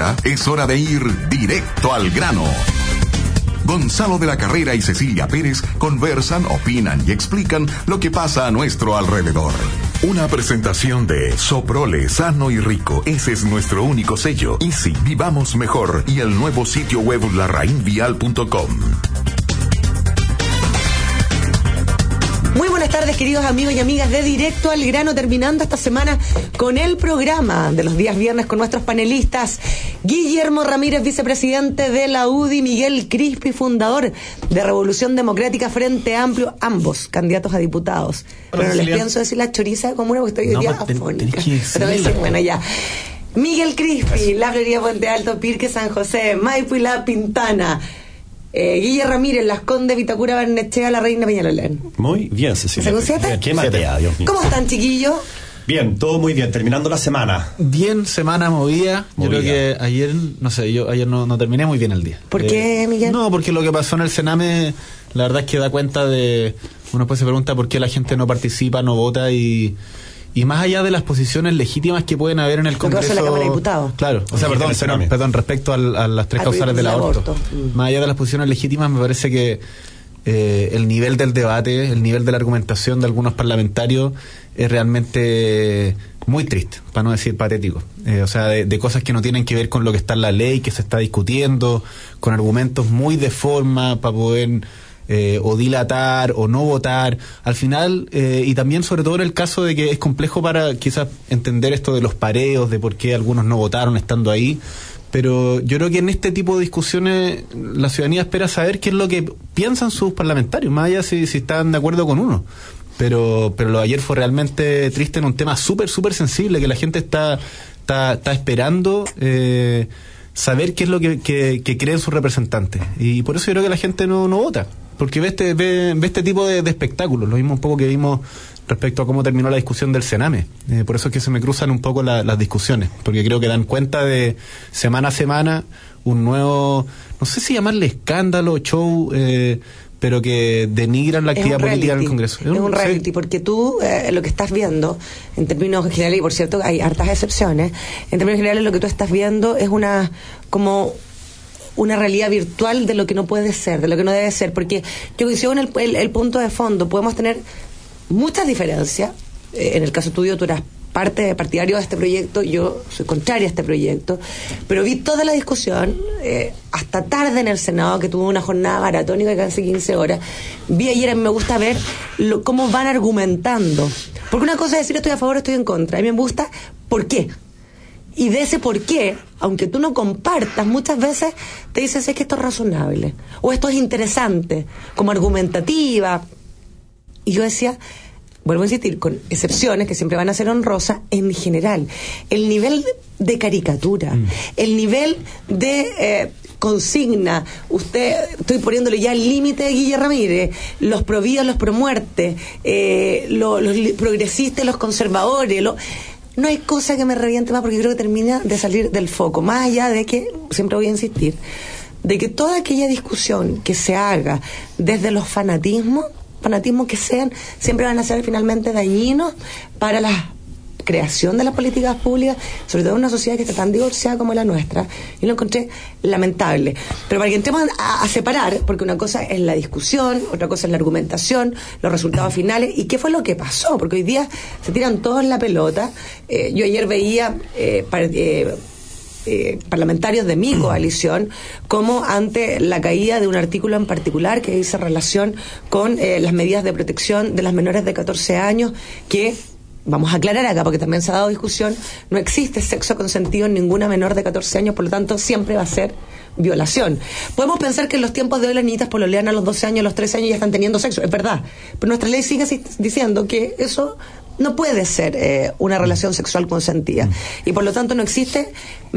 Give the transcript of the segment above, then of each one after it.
Ahora es hora de ir directo al grano. Gonzalo de la Carrera y Cecilia Pérez conversan, opinan y explican lo que pasa a nuestro alrededor. Una presentación de Soprole, sano y rico. Ese es nuestro único sello. Easy, vivamos mejor. Y el nuevo sitio web larrainvial.com. Muy buenas tardes, queridos amigos y amigas de Directo al Grano, terminando esta semana con el programa de los días viernes con nuestros panelistas Guillermo Ramírez, vicepresidente de la UDI, Miguel Crispi, fundador de Revolución Democrática Frente Amplio, ambos candidatos a diputados. Pero no les pienso decir la choriza de comuna porque estoy hoy día afónica. Pero decir, bueno, ya. Miguel Crispi, La Florida, Puente Alto, Pirque, San José, Maipo y La Pintana. Guillermo Ramírez, Las Condes, Vitacura, Barnechea, La Reina, Peñalolén. Muy bien, Cecilia. ¿Qué materia, Dios mío. ¿Cómo están, chiquillos? Bien, todo muy bien, terminando la semana. Bien, semana movida. Yo creo que ayer, no sé, ayer no terminé muy bien el día. ¿Por qué, Miguel? No, porque lo que pasó en el Sename, la verdad es que da cuenta de... Uno después se pregunta por qué la gente no participa, no vota y más allá de las posiciones legítimas que pueden haber en el Congreso... la Cámara de Diputados. Claro, o sea, perdón, respecto a las tres causales del aborto. Más allá de las posiciones legítimas, me parece que el nivel del debate, el nivel de la argumentación de algunos parlamentarios es realmente muy triste, para no decir patético. O sea, de cosas que no tienen que ver con lo que está en la ley, que se está discutiendo, con argumentos muy de forma para poder... o dilatar o no votar al final, y también sobre todo en el caso de que es complejo para quizás entender esto de los pareos, de por qué algunos no votaron estando ahí, pero yo creo que en este tipo de discusiones la ciudadanía espera saber qué es lo que piensan sus parlamentarios, más allá si están de acuerdo con uno. Pero lo de ayer fue realmente triste en un tema súper sensible que la gente está esperando saber qué es lo que creen sus representantes, y por eso yo creo que la gente no vota, porque ve este tipo de espectáculos, lo mismo un poco que vimos respecto a cómo terminó la discusión del Sename. Por eso es que se me cruzan un poco las discusiones, porque creo que dan cuenta de semana a semana un nuevo, no sé si llamarle escándalo, show, pero que denigran la actividad política en el Congreso. Es un reality, porque tú lo que estás viendo, en términos generales, y por cierto hay hartas excepciones, en términos generales lo que tú estás viendo es una realidad virtual de lo que no puede ser, de lo que no debe ser, porque yo coincido en el punto de fondo. Podemos tener muchas diferencias. En el caso tuyo, tú eras partidario de este proyecto, yo soy contraria a este proyecto, pero vi toda la discusión hasta tarde en el Senado, que tuvo una jornada maratónica de casi 15 horas. Vi ayer, a mí me gusta ver cómo van argumentando, porque una cosa es decir estoy a favor, estoy en contra, a mí me gusta por qué. Y de ese por qué, aunque tú no compartas, muchas veces te dices es que esto es razonable, o esto es interesante, como argumentativa. Y yo decía, vuelvo a insistir, con excepciones que siempre van a ser honrosas, en general, el nivel de caricatura, el nivel de consigna, estoy poniéndole ya el límite de Guillermo Ramírez, los pro vida, los pro muerte, los progresistas, los conservadores, no hay cosa que me reviente más, porque creo que termina de salir del foco, más allá de que, siempre voy a insistir, de que toda aquella discusión que se haga desde los fanatismos que sean, siempre van a ser finalmente dañinos para la creación de las políticas públicas, sobre todo en una sociedad que está tan divorciada como la nuestra, y lo encontré lamentable. Pero para que entremos a separar, porque una cosa es la discusión, otra cosa es la argumentación, los resultados finales, y qué fue lo que pasó, porque hoy día se tiran todos la pelota. Yo ayer veía parlamentarios de mi coalición como ante la caída de un artículo en particular que dice relación con las medidas de protección de las menores de 14 años, que vamos a aclarar acá porque también se ha dado discusión, no existe sexo consentido en ninguna menor de 14 años, por lo tanto siempre va a ser violación. Podemos pensar que en los tiempos de hoy las niñitas pololean a los 12 años, a los 13 años ya están teniendo sexo, es verdad, pero nuestra ley sigue diciendo que eso no puede ser una relación sexual consentida, y por lo tanto no existe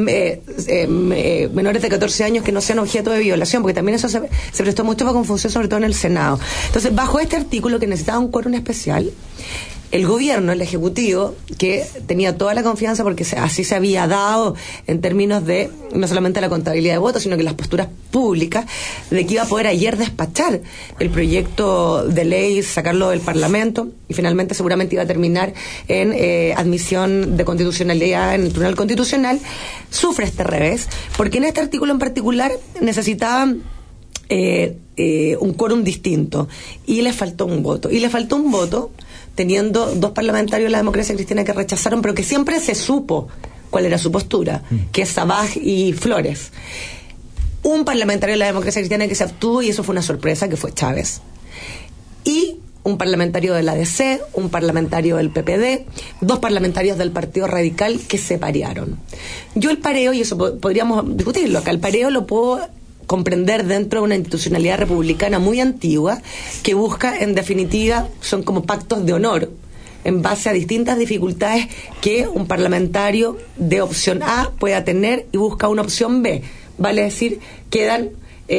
menores de 14 años que no sean objeto de violación, porque también eso se prestó mucho para confusión, sobre todo en el Senado. Entonces, bajo este artículo, que necesitaba un quórum especial, el gobierno, el Ejecutivo, que tenía toda la confianza porque así se había dado en términos de no solamente la contabilidad de votos, sino que las posturas públicas, de que iba a poder ayer despachar el proyecto de ley, sacarlo del Parlamento, y finalmente seguramente iba a terminar en admisión de constitucionalidad en el Tribunal Constitucional, sufre este revés, porque en este artículo en particular necesitaban un quórum distinto, y le faltó un voto. Y le faltó un voto teniendo 2 parlamentarios de la Democracia Cristiana que rechazaron, pero que siempre se supo cuál era su postura, que es Sabaj y Flores. Un parlamentario de la Democracia Cristiana que se abstuvo, y eso fue una sorpresa, que fue Chávez. Y un parlamentario de la DC, un parlamentario del PPD, 2 parlamentarios del Partido Radical que se parearon. Yo el pareo, y eso podríamos discutirlo acá, el pareo lo puedo comprender dentro de una institucionalidad republicana muy antigua que busca, en definitiva, son como pactos de honor en base a distintas dificultades que un parlamentario de opción A pueda tener y busca una opción B. Vale decir, quedan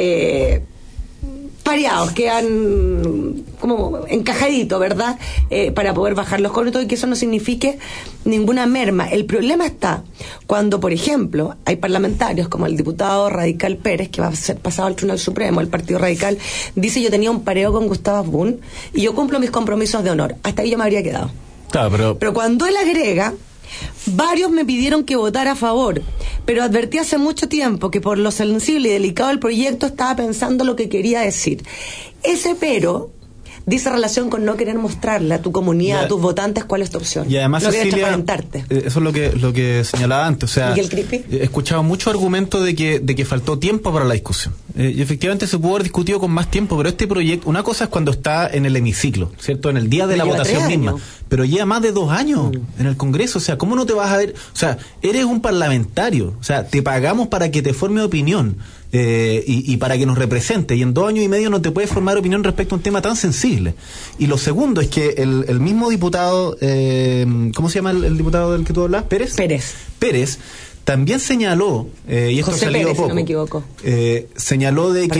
pareados, quedan como encajaditos, ¿verdad? Para poder bajar los cobros y que eso no signifique ninguna merma. El problema está cuando, por ejemplo, hay parlamentarios como el diputado Radical Pérez, que va a ser pasado al Tribunal Supremo, el Partido Radical, dice: yo tenía un pareo con Gustavo Asbun y yo cumplo mis compromisos de honor. Hasta ahí yo me habría quedado. Claro, pero cuando él agrega: varios me pidieron que votara a favor, pero advertí hace mucho tiempo que por lo sensible y delicado del proyecto estaba pensando lo que quería decir. Ese pero dice relación con no querer mostrarle a tu comunidad, a tus votantes, cuál es tu opción. Y además, no Cecilia, eso es lo que señalaba antes. O sea, he escuchado muchos argumentos de que faltó tiempo para la discusión. Y efectivamente se pudo haber discutido con más tiempo, pero este proyecto, una cosa es cuando está en el hemiciclo, ¿cierto? En el día de la votación misma. Pero lleva más de 2 años en el Congreso. O sea, ¿cómo no te vas a ver? O sea, eres un parlamentario. O sea, te pagamos para que te forme opinión. Y para que nos represente, y en 2 años y medio no te puedes formar opinión respecto a un tema tan sensible. Y lo segundo es que el mismo diputado, ¿cómo se llama el diputado del que tú hablas? Pérez también señaló, y esto José ha salido Pérez, poco, si no me equivoco, señaló de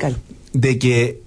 que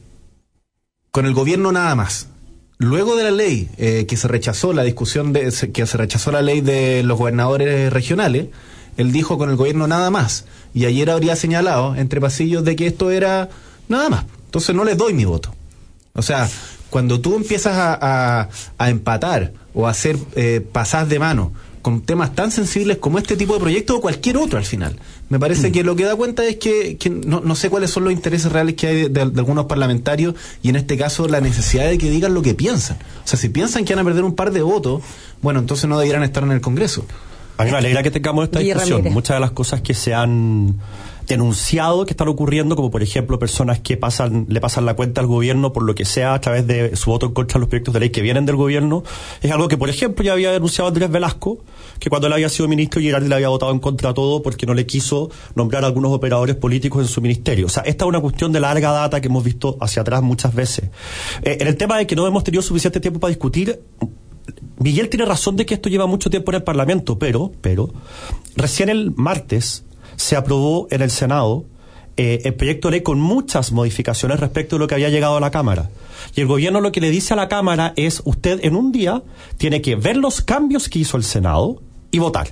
con el gobierno nada más. Luego de la ley que se rechazó la discusión que se rechazó la ley de los gobernadores regionales, él dijo con el gobierno nada más. Y ayer habría señalado entre pasillos de que esto era nada más. Entonces no les doy mi voto. O sea, cuando tú empiezas a empatar o a hacer pasadas de mano con temas tan sensibles como este tipo de proyecto o cualquier otro al final, me parece que lo que da cuenta es que no sé cuáles son los intereses reales que hay de algunos parlamentarios, y en este caso la necesidad de que digan lo que piensan. O sea, si piensan que van a perder un par de votos, bueno, entonces no deberían estar en el Congreso. A mí me alegra que tengamos esta discusión. Muchas de las cosas que se han denunciado que están ocurriendo, como por ejemplo personas que le pasan la cuenta al gobierno por lo que sea a través de su voto en contra de los proyectos de ley que vienen del gobierno, es algo que por ejemplo ya había denunciado Andrés Velasco, que cuando él había sido ministro Girardi le había votado en contra de todo porque no le quiso nombrar a algunos operadores políticos en su ministerio. O sea, esta es una cuestión de larga data que hemos visto hacia atrás muchas veces. En el tema de que no hemos tenido suficiente tiempo para discutir, Miguel tiene razón de que esto lleva mucho tiempo en el Parlamento, pero recién el martes se aprobó en el Senado el proyecto de ley con muchas modificaciones respecto de lo que había llegado a la Cámara. Y el gobierno lo que le dice a la Cámara es: usted en un día tiene que ver los cambios que hizo el Senado y votar.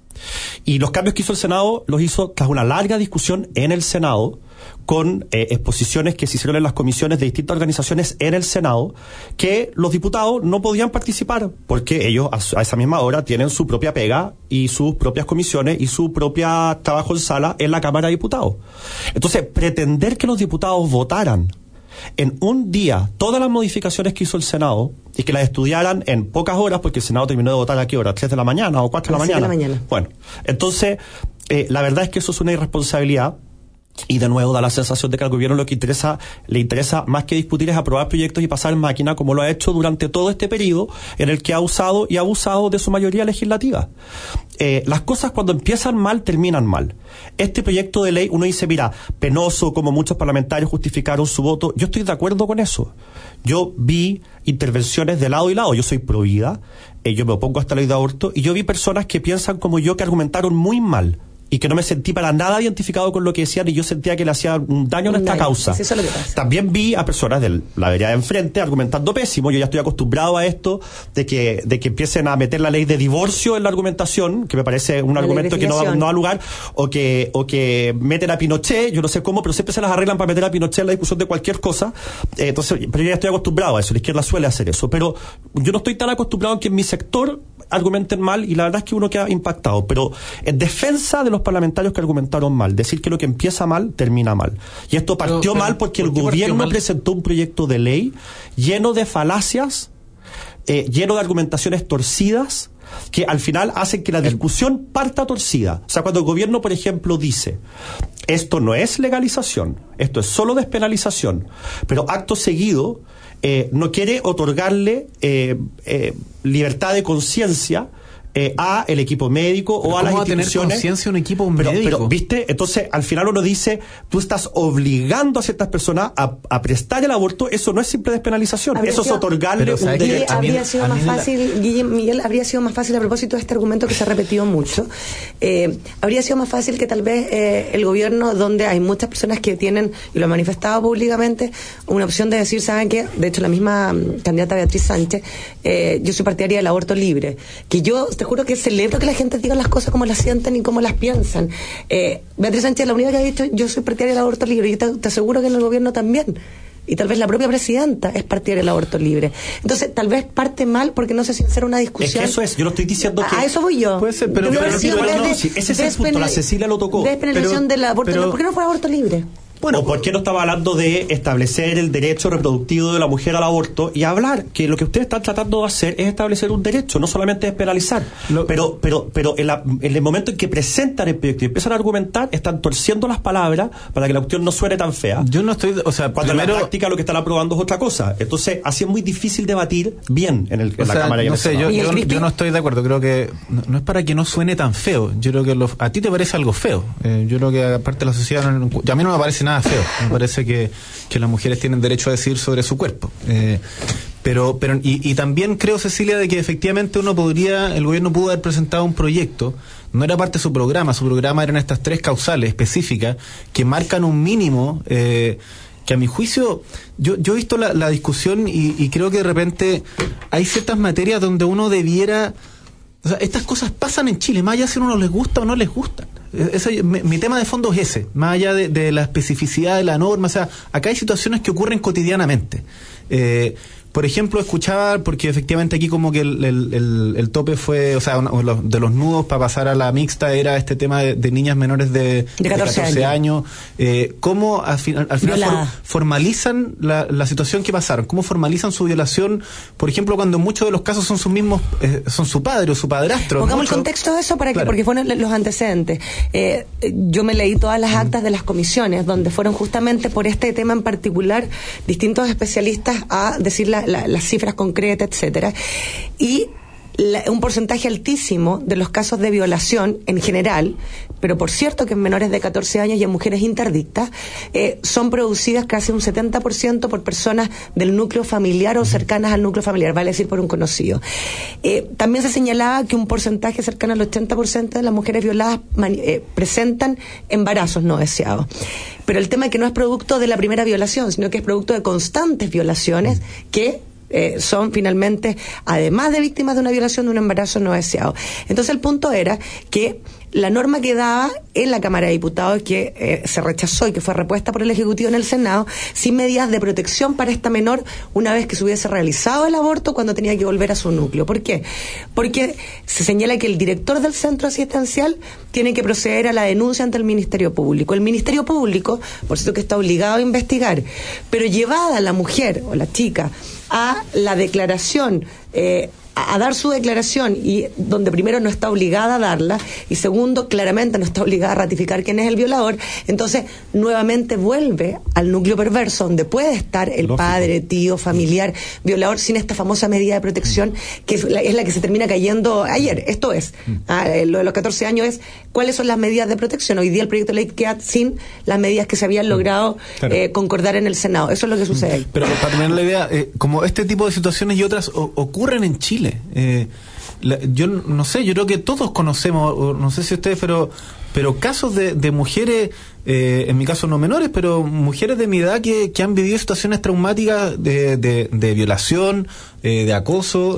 Y los cambios que hizo el Senado los hizo tras una larga discusión en el Senado, con exposiciones que se hicieron en las comisiones de distintas organizaciones en el Senado, que los diputados no podían participar porque ellos a esa misma hora tienen su propia pega y sus propias comisiones y su propia trabajo en sala en la Cámara de Diputados. Entonces, pretender que los diputados votaran en un día todas las modificaciones que hizo el Senado y que las estudiaran en pocas horas, porque el Senado terminó de votar ¿a qué hora? 3 de la mañana o 4 de la mañana. Bueno, entonces la verdad es que eso es una irresponsabilidad. Y de nuevo da la sensación de que al gobierno lo que le interesa más que discutir es aprobar proyectos y pasar en máquina, como lo ha hecho durante todo este periodo en el que ha usado y abusado de su mayoría legislativa. Las cosas cuando empiezan mal terminan mal. Este proyecto de ley, uno dice, mira, penoso como muchos parlamentarios justificaron su voto. Yo estoy de acuerdo con eso. Yo vi intervenciones de lado y lado. Yo soy pro vida, yo me opongo hasta la ley de aborto, y yo vi personas que piensan como yo, que argumentaron muy mal y que no me sentí para nada identificado con lo que decían y yo sentía que le hacía un daño a nuestra causa. Eso es lo que pasa. También vi a personas de la vereda de enfrente argumentando pésimo. Yo ya estoy acostumbrado a esto de que empiecen a meter la ley de divorcio en la argumentación, que me parece un argumento que no da lugar, o que meten a Pinochet, yo no sé cómo, pero siempre se las arreglan para meter a Pinochet en la discusión de cualquier cosa. Entonces, pero yo ya estoy acostumbrado a eso, la izquierda suele hacer eso, pero yo no estoy tan acostumbrado a que en mi sector argumenten mal y la verdad es que uno queda impactado, pero en defensa de los parlamentarios que argumentaron mal, decir que lo que empieza mal termina mal, y esto partió mal porque el gobierno presentó un proyecto de ley lleno de falacias, lleno de argumentaciones torcidas, que al final hacen que la discusión parta torcida. O sea, cuando el gobierno, por ejemplo, dice esto no es legalización, esto es solo despenalización, pero acto seguido no quiere otorgarle libertad de conciencia a el equipo médico o a las instituciones. ¿Cómo va a tener conciencia un equipo médico? Pero, ¿viste? Entonces, al final uno dice, tú estás obligando a ciertas personas a prestar el aborto, eso no es simple despenalización, eso es otorgarle un derecho. Habría sido más fácil, Miguel, habría sido más fácil, a propósito de este argumento que se ha repetido mucho, habría sido más fácil que tal vez el gobierno, donde hay muchas personas que tienen, y lo han manifestado públicamente, una opción de decir, ¿saben qué? De hecho, la misma candidata Beatriz Sánchez, yo soy partidaria del aborto libre, que yo te juro que celebro que la gente diga las cosas como las sienten y como las piensan. Beatriz Sánchez es la única que ha dicho yo soy partidaria del aborto libre, y te aseguro que en el gobierno también, y tal vez la propia presidenta es partidaria del aborto libre. Entonces tal vez parte mal porque no se sincera una discusión. Es que eso es, yo no estoy diciendo que... A eso voy yo. Puede ser, pero ese es el punto, la Cecilia lo tocó. Despenalización del aborto libre. ¿Por qué no fue aborto libre? Bueno, ¿por qué no estaba hablando de establecer el derecho reproductivo de la mujer al aborto y hablar que lo que ustedes están tratando de hacer es establecer un derecho, no solamente despenalizar? Pero en el momento en que presentan el proyecto y empiezan a argumentar, están torciendo las palabras para que la cuestión no suene tan fea. Yo no estoy, o sea, cuando primero, en la práctica lo que están aprobando es otra cosa. Entonces, así es muy difícil debatir bien en la Cámara. No sé, yo no estoy de acuerdo. Creo que no es para que no suene tan feo. Yo creo que a ti te parece algo feo. Yo creo que aparte de la sociedad, a mí no me parece nada feo. Me parece que las mujeres tienen derecho a decidir sobre su cuerpo. Pero también creo, Cecilia, de que efectivamente el gobierno pudo haber presentado un proyecto, no era parte de su programa eran estas 3 causales específicas que marcan un mínimo, que a mi juicio, yo he visto la discusión y creo que de repente hay ciertas materias donde uno debiera, o sea, estas cosas pasan en Chile, más allá si a uno les gusta o no les gusta. Mi tema de fondo es ese, más allá de la especificidad de la norma. O sea, acá hay situaciones que ocurren cotidianamente. Por ejemplo, escuchaba, porque efectivamente aquí como que el tope fue, o sea, de los nudos para pasar a la mixta era este tema de niñas menores de 14 años. ¿Cómo al final formalizan la situación que pasaron? ¿Cómo formalizan su violación? Por ejemplo, cuando en muchos de los casos son sus mismos, son su padre o su padrastro. Pongamos el contexto de eso porque fueron los antecedentes. Yo me leí todas las actas de las comisiones, donde fueron justamente por este tema en particular distintos especialistas a decir las cifras concretas, etcétera, y un porcentaje altísimo de los casos de violación en general, pero por cierto que en menores de 14 años y en mujeres interdictas, son producidas casi un 70% por personas del núcleo familiar o cercanas al núcleo familiar, vale decir por un conocido. También se señalaba que un porcentaje cercano al 80% de las mujeres violadas presentan embarazos no deseados. Pero el tema es que no es producto de la primera violación, sino que es producto de constantes violaciones que son finalmente, además de víctimas de una violación, de un embarazo no deseado. Entonces el punto era que la norma que daba en la Cámara de Diputados, que se rechazó y que fue repuesta por el Ejecutivo en el Senado, sin medidas de protección para esta menor una vez que se hubiese realizado el aborto, cuando tenía que volver a su núcleo. ¿Por qué? Porque se señala que el director del centro asistencial tiene que proceder a la denuncia ante el Ministerio Público. El Ministerio Público, por cierto, que está obligado a investigar, pero llevada la mujer o la chica a la declaración, a dar su declaración, y donde primero no está obligada a darla y segundo claramente no está obligada a ratificar quién es el violador, entonces nuevamente vuelve al núcleo perverso donde puede estar el padre, tío, familiar violador, sin esta famosa medida de protección que es la que se termina cayendo ayer. Esto es, lo de los 14 años es cuáles son las medidas de protección. Hoy día el proyecto de ley queda sin las medidas que se habían logrado concordar en el Senado. Eso es lo que sucede ahí. Pero para tener la idea, como este tipo de situaciones y otras ocurren en Chile. Yo no sé, yo creo que todos conocemos, no sé si ustedes, pero pero casos de mujeres, en mi caso no menores, pero mujeres de mi edad que han vivido situaciones traumáticas de violación, de acoso,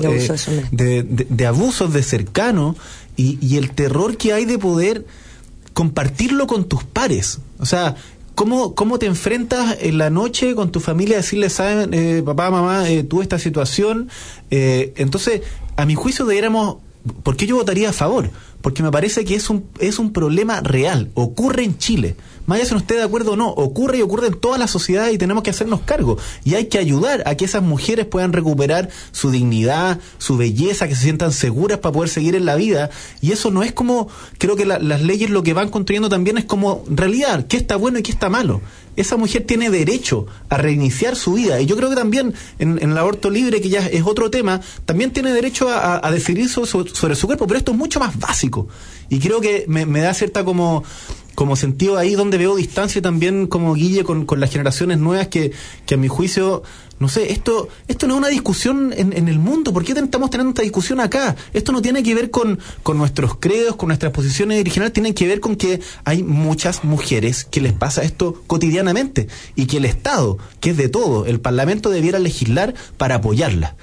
de abusos de cercanos, y el terror que hay de poder compartirlo con tus pares. O sea, ¿cómo te enfrentas en la noche con tu familia a decirle, saben, papá, mamá, tuve esta situación? Entonces, a mi juicio deberíamos... ¿Por qué yo votaría a favor? Porque me parece que es un problema real, ocurre en Chile. Más allá si no esté de acuerdo o no, ocurre y ocurre en toda la sociedad y tenemos que hacernos cargo. Y hay que ayudar a que esas mujeres puedan recuperar su dignidad, su belleza, que se sientan seguras para poder seguir en la vida. Y eso no es como, creo que las leyes lo que van construyendo también es como, en realidad, qué está bueno y qué está malo. Esa mujer tiene derecho a reiniciar su vida, y yo creo que también en el aborto libre, que ya es otro tema, también tiene derecho a decidir sobre su cuerpo, pero esto es mucho más básico, y creo que me da cierta como sentido ahí donde veo distancia también como Guille con las generaciones nuevas que a mi juicio, no sé, esto no es una discusión en el mundo. ¿Por qué estamos teniendo esta discusión acá? Esto no tiene que ver con nuestros credos, con nuestras posiciones originales, tiene que ver con que hay muchas mujeres que les pasa esto cotidianamente, y que el Estado, que es de todo, el Parlamento debiera legislar para apoyarlas.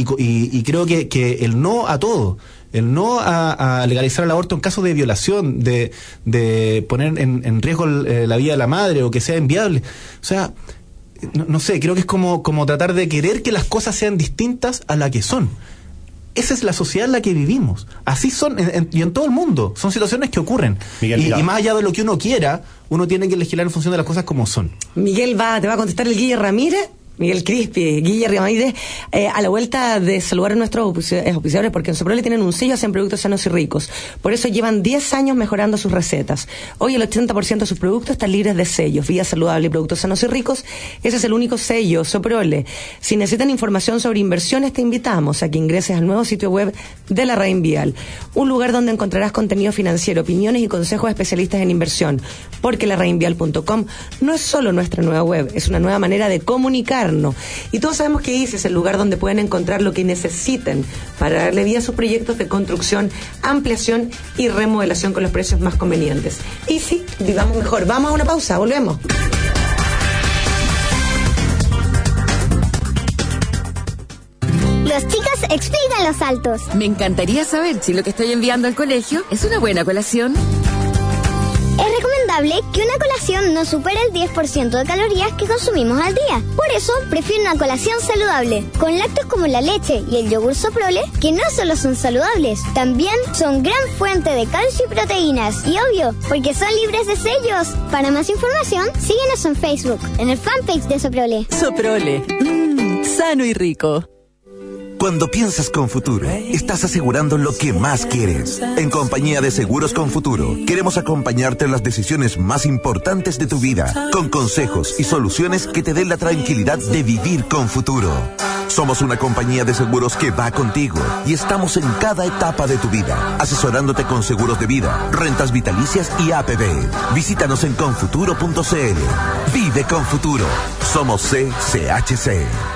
Y creo que el no a todo, el no a legalizar el aborto en caso de violación, de poner en riesgo la vida de la madre, o que sea inviable, o sea, no sé, creo que es como tratar de querer que las cosas sean distintas a la que son. Esa es la sociedad en la que vivimos. Así son, y en todo el mundo. Son situaciones que ocurren. Miguel, y más allá de lo que uno quiera, uno tiene que legislar en función de las cosas como son. Miguel, te va a contestar el Guille Ramírez. Miguel Crispi, Guille Ramírez, a la vuelta de saludar a nuestros auspiciadores, porque en Soprole tienen un sello, hacen productos sanos y ricos. Por eso llevan 10 años mejorando sus recetas. Hoy el 80% de sus productos están libres de sellos. Vida saludable y productos sanos y ricos, ese es el único sello, Soprole. Si necesitan información sobre inversiones, te invitamos a que ingreses al nuevo sitio web de la Reinvial, un lugar donde encontrarás contenido financiero, opiniones y consejos de especialistas en inversión, porque la Reinvial.com no es solo nuestra nueva web, es una nueva manera de comunicar. Y todos sabemos que ICI es el lugar donde pueden encontrar lo que necesiten para darle vida a sus proyectos de construcción, ampliación y remodelación con los precios más convenientes. ICI, vivamos mejor. Vamos a una pausa, volvemos. Los chicos explican los saltos. Me encantaría saber si lo que estoy enviando al colegio es una buena colación. Es recomendable que una colación no supere el 10% de calorías que consumimos al día. Por eso, prefiero una colación saludable, con lácteos como la leche y el yogur Soprole, que no solo son saludables, también son gran fuente de calcio y proteínas. Y obvio, porque son libres de sellos. Para más información, síguenos en Facebook, en el fanpage de Soprole. Soprole, sano y rico. Cuando piensas con Futuro, estás asegurando lo que más quieres. En Compañía de Seguros con Futuro, queremos acompañarte en las decisiones más importantes de tu vida, con consejos y soluciones que te den la tranquilidad de vivir con futuro. Somos una compañía de seguros que va contigo y estamos en cada etapa de tu vida, asesorándote con seguros de vida, rentas vitalicias y APB. Visítanos en confuturo.cl. Vive con Futuro. Somos CCHC.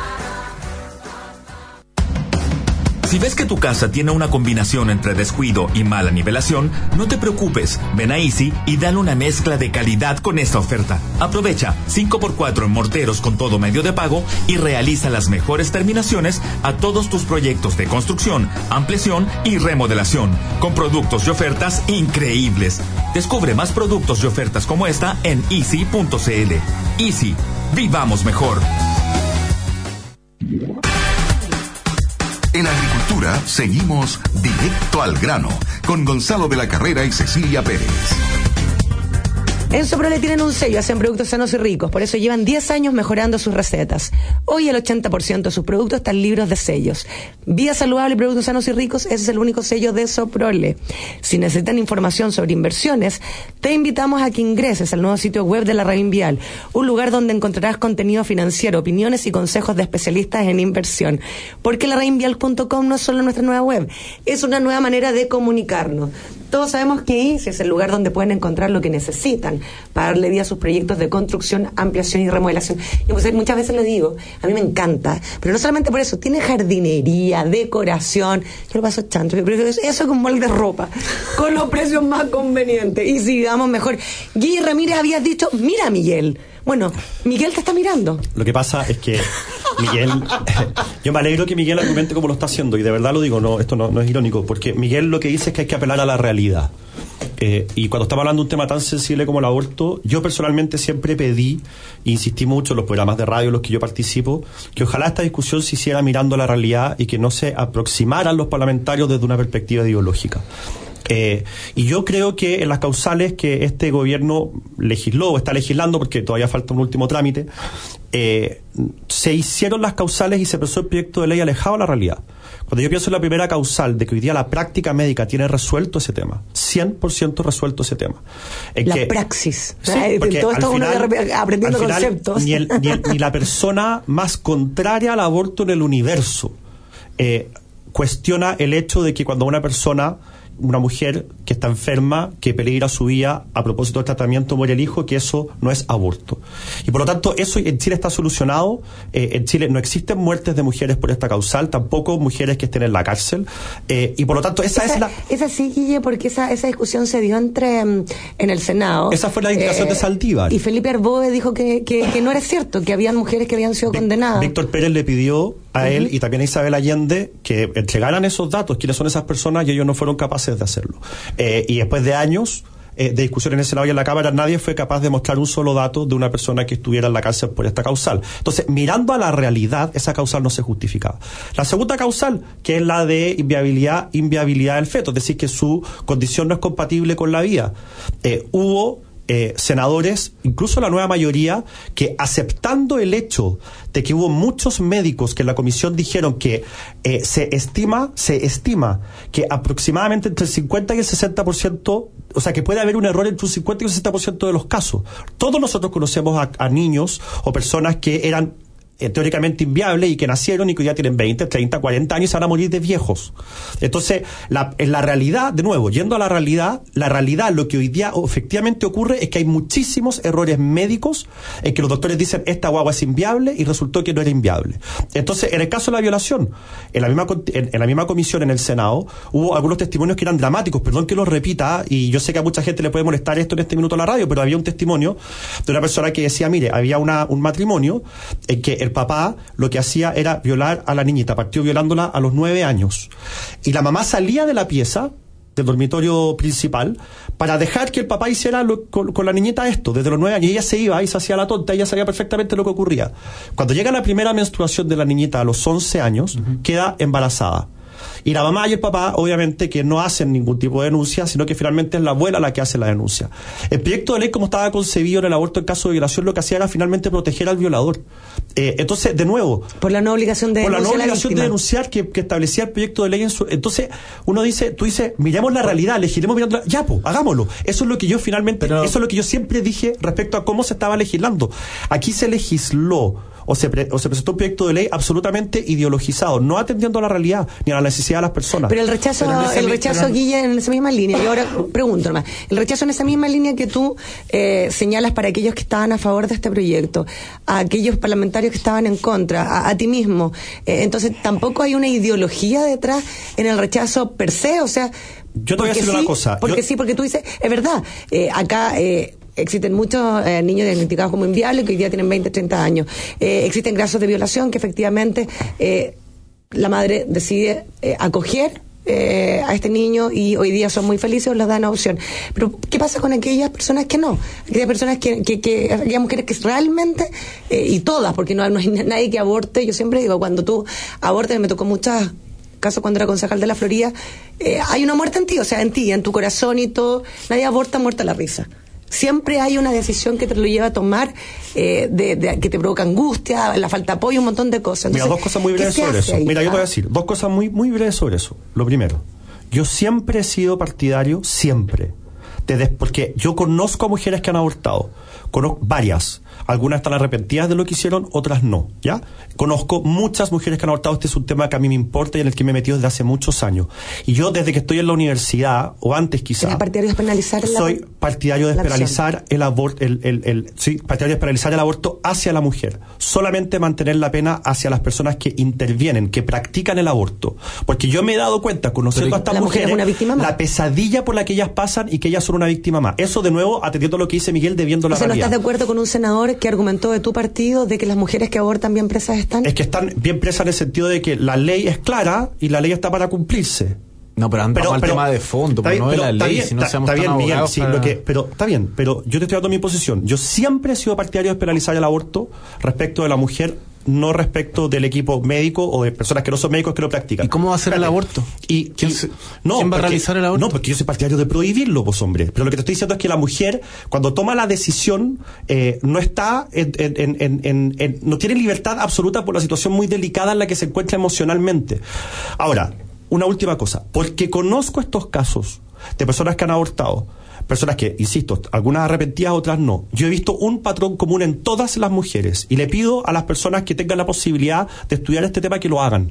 Si ves que tu casa tiene una combinación entre descuido y mala nivelación, no te preocupes. Ven a Easy y dale una mezcla de calidad con esta oferta. Aprovecha 5x4 en morteros con todo medio de pago y realiza las mejores terminaciones a todos tus proyectos de construcción, ampliación y remodelación, con productos y ofertas increíbles. Descubre más productos y ofertas como esta en easy.cl. Easy, vivamos mejor. En Agricultura seguimos directo al grano con Gonzalo de la Carrera y Cecilia Pérez. En Soprole tienen un sello, hacen productos sanos y ricos, por eso llevan 10 años mejorando sus recetas. Hoy el 80% de sus productos están libres de sellos. Vida saludable y productos sanos y ricos, ese es el único sello de Soprole. Si necesitan información sobre inversiones, te invitamos a que ingreses al nuevo sitio web de la Reinvial, un lugar donde encontrarás contenido financiero, opiniones y consejos de especialistas en inversión. Porque la Reinvial.com no es solo nuestra nueva web, es una nueva manera de comunicarnos. Todos sabemos que ICI es el lugar donde pueden encontrar lo que necesitan para darle vida a sus proyectos de construcción, ampliación y remodelación. Y pues muchas veces le digo, a mí me encanta, pero no solamente por eso, tiene jardinería, decoración, yo lo paso chancho, pero eso con molde de ropa, con los precios más convenientes, y sigamos mejor. Guille Ramírez, habías dicho, mira Miguel. Bueno, Miguel te está mirando. Lo que pasa es que Miguel, yo me alegro que Miguel argumente como lo está haciendo, y de verdad lo digo, no, esto no es irónico, porque Miguel lo que dice es que hay que apelar a la realidad. Y cuando estamos hablando de un tema tan sensible como el aborto, yo personalmente siempre pedí, e insistí mucho en los programas de radio en los que yo participo, que ojalá esta discusión se hiciera mirando a la realidad y que no se aproximaran los parlamentarios desde una perspectiva ideológica. Y yo creo que en las causales que este gobierno legisló o está legislando, porque todavía falta un último trámite, se hicieron las causales y se pensó el proyecto de ley alejado de la realidad. Cuando yo pienso en la primera causal de que hoy día la práctica médica tiene resuelto ese tema, 100% resuelto ese tema. Praxis. Sí, porque todo esto uno aprendiendo conceptos. Ni la persona más contraria al aborto en el universo cuestiona el hecho de que cuando una mujer que está enferma, que peligra su vida a propósito del tratamiento, muere el hijo, que eso no es aborto. Y por lo tanto, eso en Chile está solucionado. En Chile no existen muertes de mujeres por esta causal, tampoco mujeres que estén en la cárcel. Y por lo tanto, esa es la... Es así, Guille, porque esa discusión se dio en el Senado. Esa fue la indicación de Saldívar. Y Felipe Arbove dijo que no era cierto, que habían mujeres que habían sido condenadas. Víctor Pérez le pidió a él y también a Isabel Allende que entregaran esos datos, quiénes son esas personas, y ellos no fueron capaces de hacerlo. Y después de años de discusión en el Senado y en la Cámara, nadie fue capaz de mostrar un solo dato de una persona que estuviera en la cárcel por esta causal. Entonces, mirando a la realidad, esa causal no se justificaba. La segunda causal, que es la de inviabilidad del feto, es decir, que su condición no es compatible con la vida. Hubo senadores, incluso la nueva mayoría, que aceptando el hecho de que hubo muchos médicos que en la comisión dijeron que se estima que aproximadamente entre el 50 y el 60%, o sea que puede haber un error entre un 50 y un 60% de los casos. Todos nosotros conocemos a niños o personas que eran teóricamente inviables y que nacieron y que ya tienen 20, 30, 40 años y se van a morir de viejos. Entonces, en la realidad, de nuevo, yendo a la realidad, lo que hoy día efectivamente ocurre es que hay muchísimos errores médicos en que los doctores dicen esta guagua es inviable y resultó que no era inviable. Entonces, en el caso de la violación, en la misma comisión en el Senado, hubo algunos testimonios que eran dramáticos, perdón que los repita, y yo sé que a mucha gente le puede molestar esto en este minuto en la radio, pero había un testimonio de una persona que decía, mire, había un matrimonio en que el papá lo que hacía era violar a la niñita, partió violándola a los 9 años. Y la mamá salía de la pieza, del dormitorio principal, para dejar que el papá hiciera con la niñita esto, desde los 9 años. Y ella se iba y se hacía la tonta, ella sabía perfectamente lo que ocurría. Cuando llega la primera menstruación de la niñita a los 11 años, queda embarazada. Y la mamá y el papá, obviamente, que no hacen ningún tipo de denuncia, sino que finalmente es la abuela la que hace la denuncia. El proyecto de ley, como estaba concebido en el aborto en caso de violación, lo que hacía era finalmente proteger al violador. Entonces, de nuevo... Por la no obligación de denunciar que establecía el proyecto de ley Entonces, tú dices, miremos la realidad, legislemos mirando hagámoslo. Eso es lo que yo eso es lo que yo siempre dije respecto a cómo se estaba legislando. Aquí se legisló o se presentó un proyecto de ley absolutamente ideologizado, no atendiendo a la realidad ni a la necesidad de las personas. Pero el rechazo, Guille, en esa misma línea, y ahora pregunto nomás, el rechazo en esa misma línea que tú señalas para aquellos que estaban a favor de este proyecto, a aquellos parlamentarios que estaban en contra, a ti mismo, entonces tampoco hay una ideología detrás en el rechazo per se, o sea... Yo te voy a decir una cosa. Porque tú dices, es verdad, acá... existen muchos niños diagnosticados como inviables que hoy día tienen 20, 30 años. Existen casos de violación que efectivamente la madre decide acoger a este niño y hoy día son muy felices o les dan adopción. Pero ¿qué pasa con aquellas personas que no? Aquellas personas que aquellas mujeres que realmente, y todas, porque no hay nadie que aborte. Yo siempre digo, cuando tú abortes, me tocó muchas caso cuando era concejal de la Florida, hay una muerte en ti, o sea, en tu corazón y todo. Nadie aborta muerta la risa. Siempre hay una decisión que te lo lleva a tomar, que te provoca angustia, la falta de apoyo, un montón de cosas. Entonces, mira, dos cosas muy breves sobre eso. Mira, yo te voy a decir dos cosas muy, muy breves sobre eso. Lo primero, yo siempre he sido partidario, porque yo conozco a mujeres que han abortado, conozco varias, Algunas están arrepentidas de lo que hicieron, otras no, ¿ya? Conozco muchas mujeres que han abortado. Este es un tema que a mí me importa y en el que me he metido desde hace muchos años. Y yo, desde que estoy en la universidad, o antes quizás... ¿Eres partidario de penalizar soy partidario de penalizar el aborto, soy partidario de penalizar el aborto hacia la mujer. Solamente mantener la pena hacia las personas que intervienen, que practican el aborto. Porque yo me he dado cuenta, conociendo a estas mujeres, la pesadilla por la que ellas pasan y que ellas son una víctima más. Eso, de nuevo, atendiendo a lo que dice Miguel, debiendo la realidad. ¿No estás de acuerdo con un senador que argumentó de tu partido de que las mujeres que abortan bien presas están? Es que están bien presas en el sentido de que la ley es clara y la ley está para cumplirse. No, pero anda al tema de fondo, pero no de la ley, si no seamos tan abogados. Sí, pero está bien, pero yo te estoy dando mi posición. Yo siempre he sido partidario de penalizar el aborto respecto de la mujer, no respecto del equipo médico o de personas que no son médicos que lo practican. ¿Y cómo va a ser el aborto? ¿Quién va a realizar el aborto? No, porque yo soy partidario de prohibirlo, pues, hombre. Pero lo que te estoy diciendo es que la mujer, cuando toma la decisión, no está no tiene libertad absoluta por la situación muy delicada en la que se encuentra emocionalmente. Ahora, una última cosa, porque conozco estos casos de personas que han abortado, personas que, insisto, algunas arrepentidas, otras no. Yo he visto un patrón común en todas las mujeres y le pido a las personas que tengan la posibilidad de estudiar este tema que lo hagan.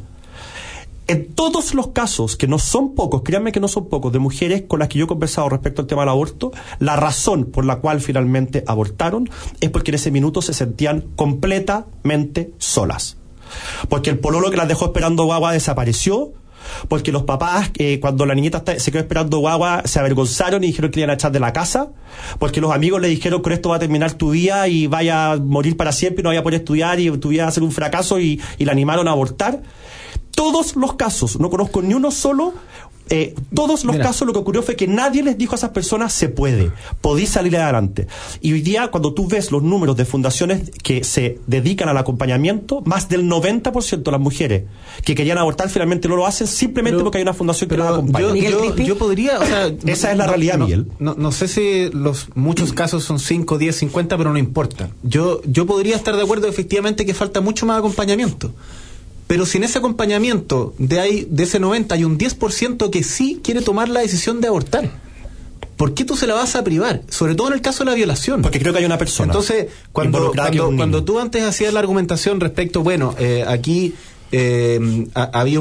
En todos los casos, que no son pocos, créanme que no son pocos, de mujeres con las que yo he conversado respecto al tema del aborto, la razón por la cual finalmente abortaron es porque en ese minuto se sentían completamente solas. Porque el pololo que las dejó esperando guagua desapareció, porque los papás, cuando la niñita se quedó esperando guagua, se avergonzaron y dijeron que le iban a echar de la casa, porque los amigos le dijeron: con esto va a terminar tu vida y vaya a morir para siempre, no vaya a poder estudiar y tu vida va a ser un fracaso, y la animaron a abortar. Todos los casos, no conozco ni uno solo. Todos los casos, lo que ocurrió fue que nadie les dijo a esas personas: se puede, podéis salir adelante. Y hoy día, cuando tú ves los números de fundaciones que se dedican al acompañamiento, más del 90% de las mujeres que querían abortar finalmente no lo hacen, simplemente porque hay una fundación que los acompaña. Yo podría, o sea, esa es la realidad, Miguel. No sé si muchos casos son 5, 10, 50, pero no importa. Yo podría estar de acuerdo efectivamente que falta mucho más acompañamiento. Pero si en ese acompañamiento de ese 90 hay un 10% que sí quiere tomar la decisión de abortar, ¿por qué tú se la vas a privar? Sobre todo en el caso de la violación. Porque creo que hay una persona. Entonces, cuando tú antes hacías la argumentación respecto, aquí había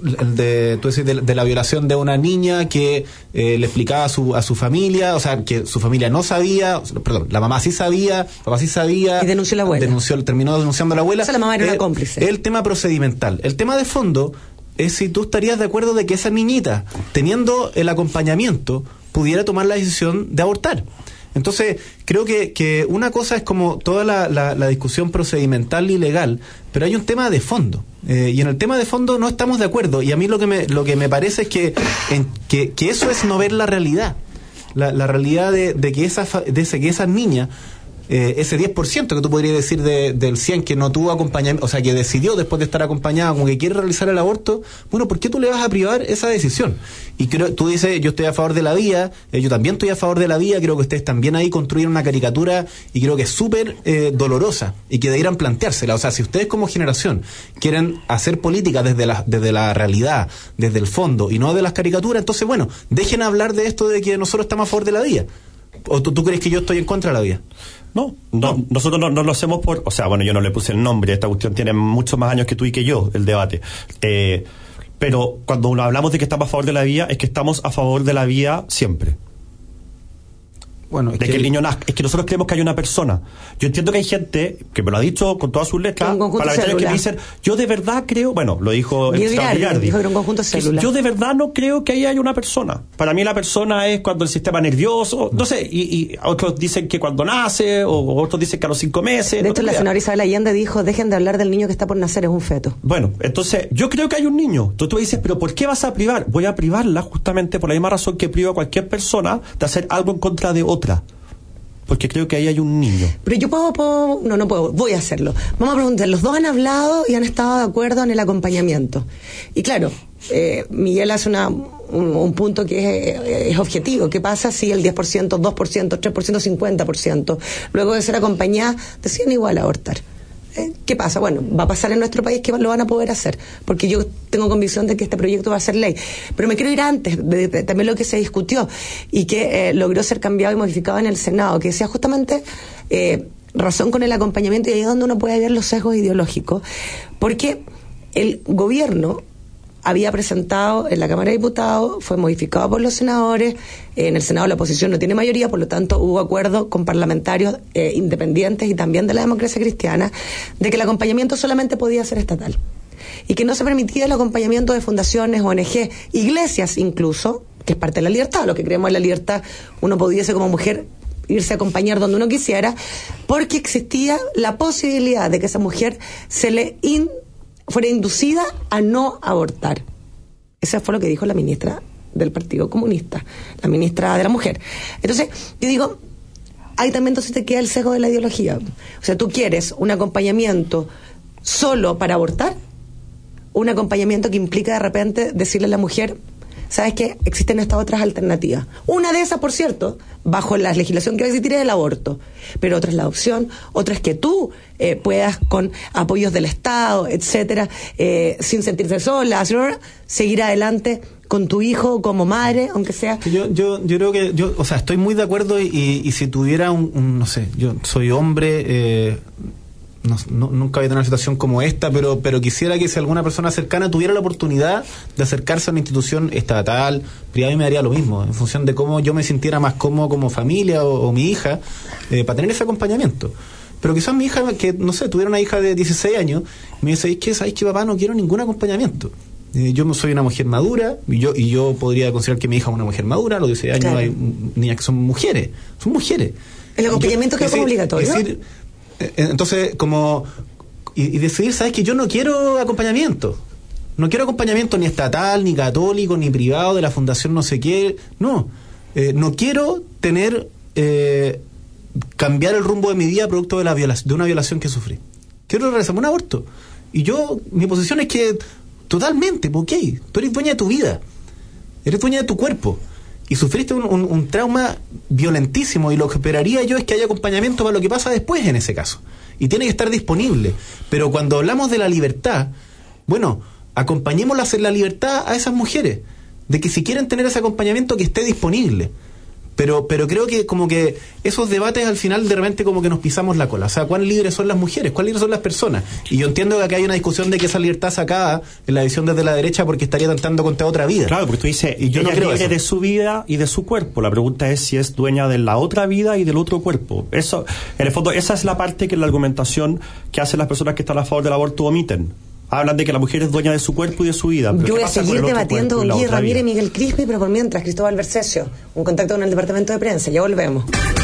tú decís, de la violación de una niña que le explicaba a su familia, o sea, que su familia no sabía, perdón, la mamá sí sabía, el papá sí sabía. Y denunció a la abuela. Terminó denunciando a la abuela. O sea, la mamá era una cómplice. El tema procedimental. El tema de fondo es si tú estarías de acuerdo de que esa niñita, teniendo el acompañamiento, pudiera tomar la decisión de abortar. Entonces, creo que una cosa es como toda la discusión procedimental y legal, pero hay un tema de fondo. Y en el tema de fondo no estamos de acuerdo. Y a mí lo que me parece es que eso es no ver la realidad. La realidad de que esas niñas, ese 10% que tú podrías decir del 100 que no tuvo acompañamiento, o sea, que decidió después de estar acompañada como que quiere realizar el aborto, bueno, ¿por qué tú le vas a privar esa decisión? Y tú dices: yo estoy a favor de la vida, yo también estoy a favor de la vida. Creo que ustedes también ahí construyen una caricatura y creo que es súper dolorosa y que debieran planteársela. O sea, si ustedes como generación quieren hacer política desde la realidad, desde el fondo y no de las caricaturas, entonces, bueno, dejen hablar de esto de que nosotros estamos a favor de la vida. ¿O tú crees que yo estoy en contra de la vida? No, nosotros no lo hacemos o sea, bueno, yo no le puse el nombre, esta cuestión tiene muchos más años que tú y que yo, el debate. Pero cuando hablamos de que estamos a favor de la vida, es que estamos a favor de la vida siempre. Bueno, que el niño nazca. Es que nosotros creemos que hay una persona. Yo entiendo que hay gente que me lo ha dicho con todas sus letras, parlamentarios que me dicen: yo de verdad creo, bueno, lo dijo el Girardi, dijo que era un conjunto de células. Yo de verdad no creo que ahí haya una persona. Para mí la persona es cuando el sistema nervioso, no sé, y otros dicen que cuando nace, o otros dicen que a los 5 meses. De hecho, la señora Isabel Allende dijo: dejen de hablar del niño que está por nacer, es un feto. Bueno, entonces, yo creo que hay un niño. Entonces tú dices: ¿pero por qué vas a privar? Voy a privarla justamente por la misma razón que privo a cualquier persona de hacer algo en contra de otra. Porque creo que ahí hay un niño. Pero yo no puedo, voy a hacerlo. Vamos a preguntar, los dos han hablado y han estado de acuerdo en el acompañamiento. Y claro, Miguel hace un punto que es objetivo. ¿Qué pasa si el 10%, 2%, 3%, 50%, luego de ser acompañada, deciden igual abortar? ¿Qué pasa? Bueno, va a pasar en nuestro país que lo van a poder hacer, porque yo tengo convicción de que este proyecto va a ser ley. Pero me quiero ir antes de también lo que se discutió y que logró ser cambiado y modificado en el Senado, que decía justamente razón con el acompañamiento, y ahí es donde uno puede ver los sesgos ideológicos, porque el gobierno había presentado en la Cámara de Diputados, fue modificado por los senadores, en el Senado la oposición no tiene mayoría, por lo tanto hubo acuerdo con parlamentarios independientes y también de la democracia cristiana, de que el acompañamiento solamente podía ser estatal, y que no se permitía el acompañamiento de fundaciones, ONG, iglesias incluso, que es parte de la libertad, lo que creemos en la libertad, uno pudiese como mujer irse a acompañar donde uno quisiera, porque existía la posibilidad de que esa mujer se le fuera inducida a no abortar. Eso fue lo que dijo la ministra del Partido Comunista, la ministra de la Mujer. Entonces, yo digo, ahí también entonces te queda el sesgo de la ideología. O sea, tú quieres un acompañamiento solo para abortar, un acompañamiento que implica de repente decirle a la mujer, ¿sabes qué? Existen estas otras alternativas. Una de esas, por cierto, bajo la legislación que va a existir, es el aborto. Pero otra es la adopción, otra es que tú puedas, con apoyos del Estado, etcétera, sin sentirse sola, seguir adelante con tu hijo como madre, aunque sea... Yo creo que... o sea, estoy muy de acuerdo y si tuviera no sé, yo soy hombre... nunca había tenido una situación como esta, pero quisiera que si alguna persona cercana tuviera la oportunidad de acercarse a una institución estatal, privada, y me daría lo mismo, en función de cómo yo me sintiera más cómodo como familia o mi hija, para tener ese acompañamiento. Pero quizás mi hija, que no sé, tuviera una hija de 16 años, me dice, ¿sabes qué, papá? No quiero ningún acompañamiento. Yo soy una mujer madura, y yo podría considerar que mi hija es una mujer madura. A los 16 años claro. Hay niñas que son mujeres. El acompañamiento que es obligatorio. Entonces, como y decidir, ¿sabes? Que yo no quiero acompañamiento. No quiero acompañamiento ni estatal, ni católico, ni privado, de la fundación no sé qué. No. No quiero tener... cambiar el rumbo de mi vida producto de una violación que sufrí. Quiero realizarme un aborto. Y mi posición es que, totalmente, ok, tú eres dueña de tu vida. Eres dueña de tu cuerpo. Y sufriste un trauma violentísimo, y lo que esperaría yo es que haya acompañamiento para lo que pasa después en ese caso. Y tiene que estar disponible. Pero cuando hablamos de la libertad, bueno, acompañémoslas en la libertad a esas mujeres, de que si quieren tener ese acompañamiento, que esté disponible. Pero creo que como que esos debates al final de repente como que nos pisamos la cola. O sea, ¿cuán libres son las mujeres? ¿Cuán libres son las personas? Y yo entiendo que acá hay una discusión de que esa libertad sacada en la visión desde la derecha porque estaría tentando contra otra vida. Claro, porque tú dices, y yo no creo libre de su vida y de su cuerpo. La pregunta es si es dueña de la otra vida y del otro cuerpo. Eso, en el fondo, esa es la parte que en la argumentación que hacen las personas que están a favor del aborto omiten. Hablan de que la mujer es dueña de su cuerpo y de su vida. Yo voy a seguir debatiendo con Guille Ramírez y Miguel Crispi, pero por mientras, Cristóbal Bercesio, un contacto con el departamento de prensa. Ya volvemos.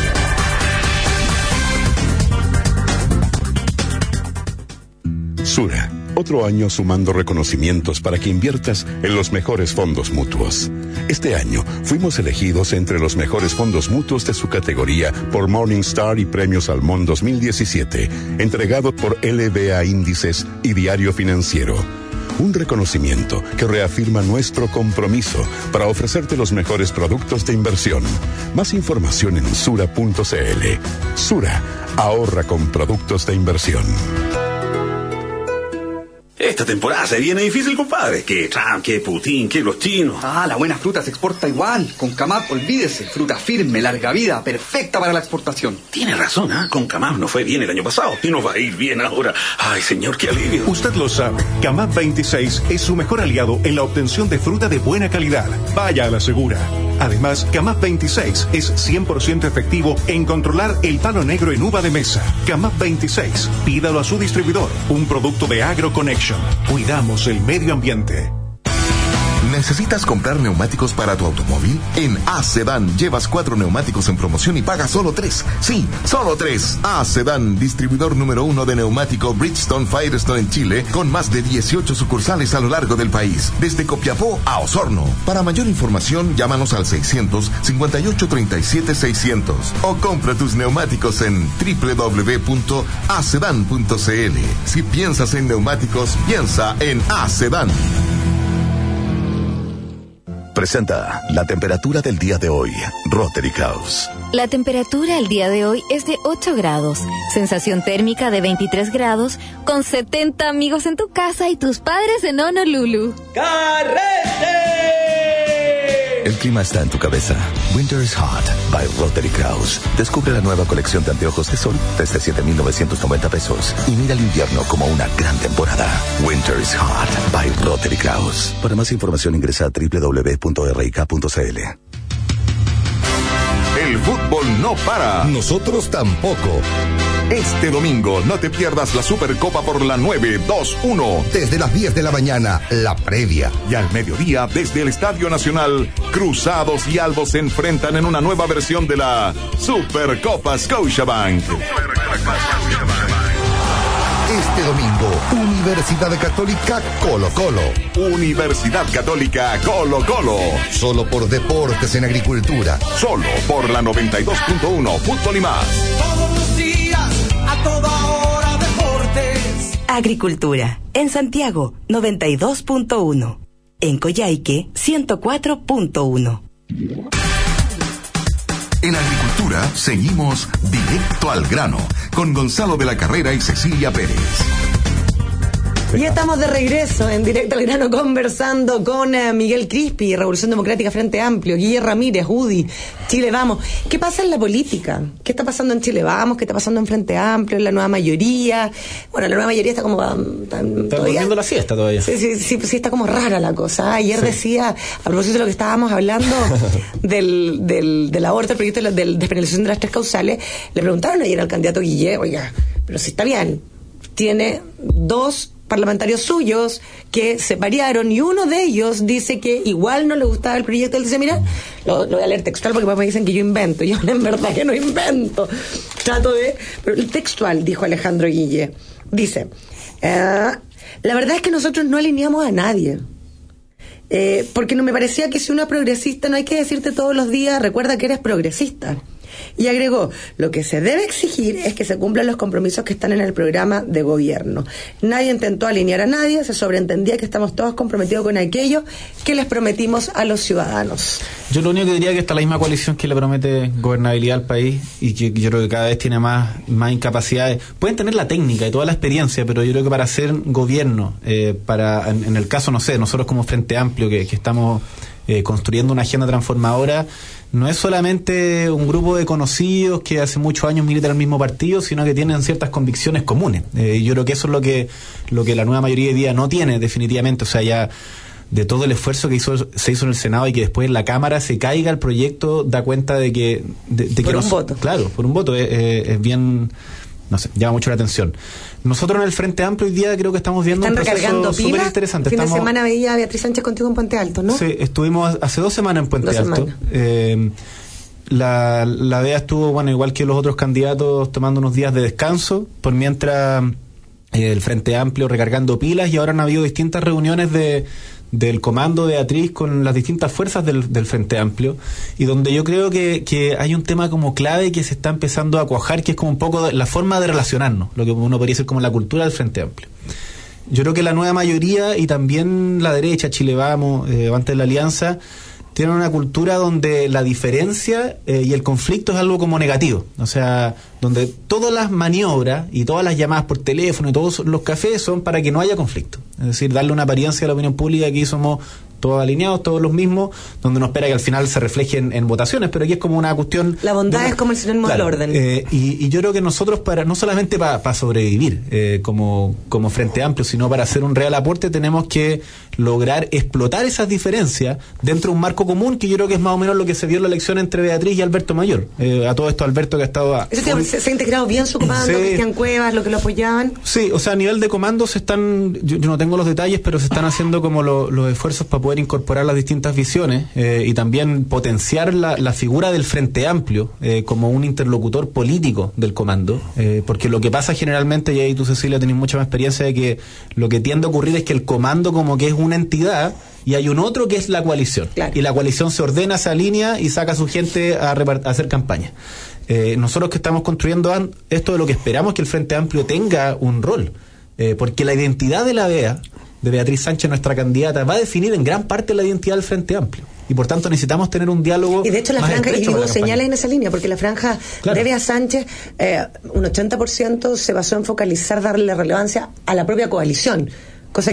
Sura, otro año sumando reconocimientos para que inviertas en los mejores fondos mutuos. Este año fuimos elegidos entre los mejores fondos mutuos de su categoría por Morningstar y Premios Salmón 2017, entregado por LBA Índices y Diario Financiero. Un reconocimiento que reafirma nuestro compromiso para ofrecerte los mejores productos de inversión. Más información en sura.cl. Sura, ahorra con productos de inversión. Esta temporada se viene difícil, compadre. Que Trump, que Putin, que los chinos. La buena fruta se exporta igual. Con Camap, olvídese. Fruta firme, larga vida, perfecta para la exportación. Tiene razón, Con Camap no fue bien el año pasado y nos va a ir bien ahora. Ay, señor, qué alivio. Usted lo sabe. Camap 26 es su mejor aliado en la obtención de fruta de buena calidad. Vaya a la segura. Además, Camap 26 es 100% efectivo en controlar el palo negro en uva de mesa. Camap 26, pídalo a su distribuidor. Un producto de AgroConnection. Cuidamos el medio ambiente. ¿Necesitas comprar neumáticos para tu automóvil? En A-Sedan llevas 4 neumáticos en promoción y pagas solo 3. Sí, solo 3. A-Sedan, distribuidor número 1 de neumático Bridgestone Firestone en Chile, con más de 18 sucursales a lo largo del país, desde Copiapó a Osorno. Para mayor información, llámanos al 600-5837-600 o compra tus neumáticos en www.acedan.cl. Si piensas en neumáticos, piensa en A-Sedan. Presenta la temperatura del día de hoy, Rotary House. La temperatura el día de hoy es de 8 grados, sensación térmica de 23 grados, con 70 amigos en tu casa y tus padres en Honolulu. ¡Carrete! El clima está en tu cabeza. Winter is Hot by Rotary Kraus. Descubre la nueva colección de anteojos de sol desde $7,990 y mira el invierno como una gran temporada. Winter is Hot by Rotary Kraus. Para más información ingresa a www.rik.cl. El fútbol no para. Nosotros tampoco. Este domingo no te pierdas la Supercopa por la 9-2-1. Desde las 10 de la mañana, la previa. Y al mediodía, desde el Estadio Nacional, Cruzados y Albos se enfrentan en una nueva versión de la Supercopa Scotiabank. Este domingo, Universidad Católica Colo-Colo. Universidad Católica Colo-Colo. Solo por Deportes en Agricultura. Solo por la 92.1 Fútbol y más. Todos los días, a toda hora, deportes. Agricultura. En Santiago, 92.1. En Coyhaique, 104.1. En Agricultura seguimos directo al grano con Gonzalo de la Carrera y Cecilia Pérez. Ya estamos de regreso en Directo al Grano conversando con Miguel Crispi, Revolución Democrática Frente Amplio, Guillermo Ramírez, UDI, Chile Vamos. ¿Qué pasa en la política? ¿Qué está pasando en Chile Vamos? ¿Qué está pasando en Frente Amplio? ¿En la nueva mayoría? Bueno, la nueva mayoría está como... Está durmiendo la siesta todavía. Sí, está como rara la cosa. Ayer decía, a propósito de lo que estábamos hablando del aborto, el proyecto de despenalización de las 3 causales, le preguntaron ayer al candidato Guillermo, oiga, pero si está bien, tiene 2 parlamentarios suyos que se parearon y uno de ellos dice que igual no le gustaba el proyecto. Él dice, mira, lo voy a leer textual porque me dicen que yo invento. Yo en verdad que no invento. Pero el textual, dijo Alejandro Guille, dice, la verdad es que nosotros no alineamos a nadie. Porque no me parecía que si uno es progresista no hay que decirte todos los días, recuerda que eres progresista. Y agregó, lo que se debe exigir es que se cumplan los compromisos que están en el programa de gobierno. Nadie intentó alinear a nadie, se sobreentendía que estamos todos comprometidos con aquello que les prometimos a los ciudadanos. Yo lo único que diría es que está la misma coalición que le promete gobernabilidad al país y que yo creo que cada vez tiene más incapacidades. Pueden tener la técnica y toda la experiencia, pero yo creo que para ser gobierno, en el caso, no sé, nosotros como Frente Amplio que estamos construyendo una agenda transformadora, no es solamente un grupo de conocidos que hace muchos años militan en el mismo partido, sino que tienen ciertas convicciones comunes. Yo creo que eso es lo que la nueva mayoría de día no tiene definitivamente. O sea, ya de todo el esfuerzo que se hizo en el Senado y que después en la Cámara se caiga el proyecto, da cuenta de que... por un voto. Claro, por un voto. Es bien... No sé, llama mucho la atención. Nosotros en el Frente Amplio hoy día creo que estamos viendo un proceso súper interesante. Fin de semana veía a Beatriz Sánchez contigo en Puente Alto, ¿no? Sí, estuvimos hace 2 semanas en Puente Alto. La Bea estuvo, bueno, igual que los otros candidatos, tomando unos días de descanso, por mientras el Frente Amplio recargando pilas, y ahora han habido distintas reuniones del comando de Beatriz con las distintas fuerzas del Frente Amplio, y donde yo creo que hay un tema como clave que se está empezando a cuajar, que es como un poco la forma de relacionarnos, lo que uno podría decir como la cultura del Frente Amplio. Yo creo que la nueva mayoría y también la derecha, Chile Vamos, antes de la Alianza, tienen una cultura donde la diferencia y el conflicto es algo como negativo. O sea, donde todas las maniobras y todas las llamadas por teléfono y todos los cafés son para que no haya conflicto. Es decir, darle una apariencia a la opinión pública que aquí somos todos alineados, todos los mismos, donde uno espera que al final se refleje en votaciones, pero aquí es como una cuestión... La bondad es como el sinónimo del orden. Y yo creo que nosotros, no solamente para sobrevivir como Frente Amplio, sino para hacer un real aporte, tenemos que lograr explotar esas diferencias dentro de un marco común, que yo creo que es más o menos lo que se vio en la elección entre Beatriz y Alberto Mayor. A todo esto, Alberto, que ha estado... ¿Se ha integrado bien su comando, Cristian Cuevas, lo que lo apoyaban? Sí, o sea, a nivel de comando se están... Yo no tengo los detalles, pero se están haciendo como los esfuerzos para poder incorporar las distintas visiones y también potenciar la figura del Frente Amplio como un interlocutor político del comando, porque lo que pasa generalmente, y ahí tú, Cecilia, tenés mucha más experiencia, de que lo que tiende a ocurrir es que el comando como que es una entidad y hay un otro que es la coalición. Claro. Y la coalición se ordena, se alinea y saca a su gente a hacer campaña. Nosotros que estamos construyendo esto, de lo que esperamos que el Frente Amplio tenga un rol, porque la identidad de la BEA, de Beatriz Sánchez, nuestra candidata, va a definir en gran parte la identidad del Frente Amplio. Y por tanto necesitamos tener un diálogo. Y de hecho la franja, y digo señales en esa línea, porque la franja de Bea Sánchez, un 80% se basó en focalizar, darle relevancia a la propia coalición. Cosa que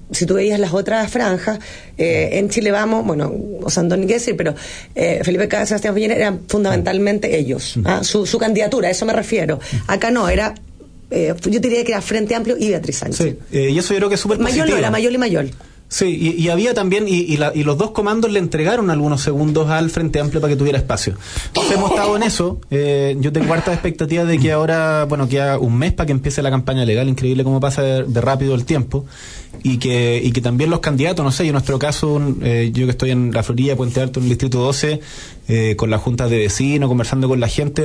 si tú veías las otras franjas, en Chile Vamos, bueno, Osandón ni qué decir, pero Felipe Cas, Sebastián Piñera eran fundamentalmente ellos, su candidatura, a eso me refiero. Acá no, era, yo diría que era Frente Amplio y Beatriz Sánchez. Sí, y eso yo creo que es súper positivo. Mayol no, era Mayol y Mayol. Sí, y había también, y los dos comandos le entregaron algunos segundos al Frente Amplio para que tuviera espacio. Entonces hemos estado en eso. Yo tengo hartas expectativas de que ahora, bueno, queda un mes para que empiece la campaña legal. Increíble cómo pasa de rápido el tiempo. Y que también los candidatos, no sé, en nuestro caso, yo que estoy en la Florida, Puente Alto, en el Distrito 12, con las juntas de vecinos, conversando con la gente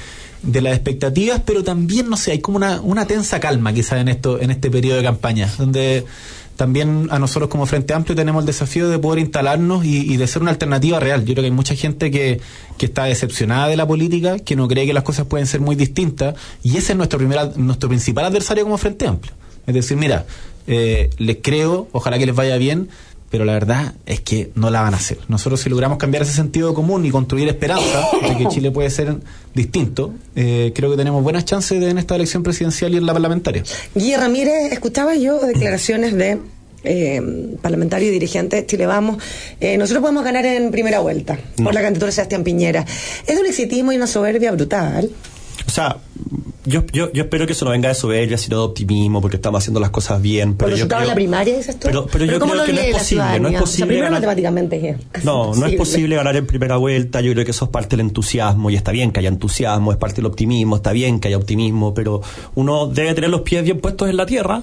de las expectativas, pero también, no sé, hay como una tensa calma quizás en este periodo de campaña, donde también a nosotros como Frente Amplio tenemos el desafío de poder instalarnos y de ser una alternativa real. Yo creo que hay mucha gente que está decepcionada de la política, que no cree que las cosas pueden ser muy distintas, y ese es nuestro principal adversario como Frente Amplio. Es decir, mira, les creo, ojalá que les vaya bien, pero la verdad es que no la van a hacer. Nosotros, si logramos cambiar ese sentido común y construir esperanza de que Chile puede ser distinto, creo que tenemos buenas chances en esta elección presidencial y en la parlamentaria. Guille Ramírez, escuchaba yo declaraciones de parlamentario y dirigente de Chile Vamos. Nosotros podemos ganar en primera vuelta por la candidatura de Sebastián Piñera. Es un exitismo y una soberbia brutal. O sea, yo espero que eso no venga de soberbia, sino de optimismo, porque estamos haciendo las cosas bien. Pero yo creo, en la primaria, dices tú. Pero yo creo que no es posible. No es posible. O sea, primero matemáticamente es no es posible ganar en primera vuelta. Yo creo que eso es parte del entusiasmo, y está bien que haya entusiasmo, es parte del optimismo, está bien que haya optimismo, pero uno debe tener los pies bien puestos en la tierra.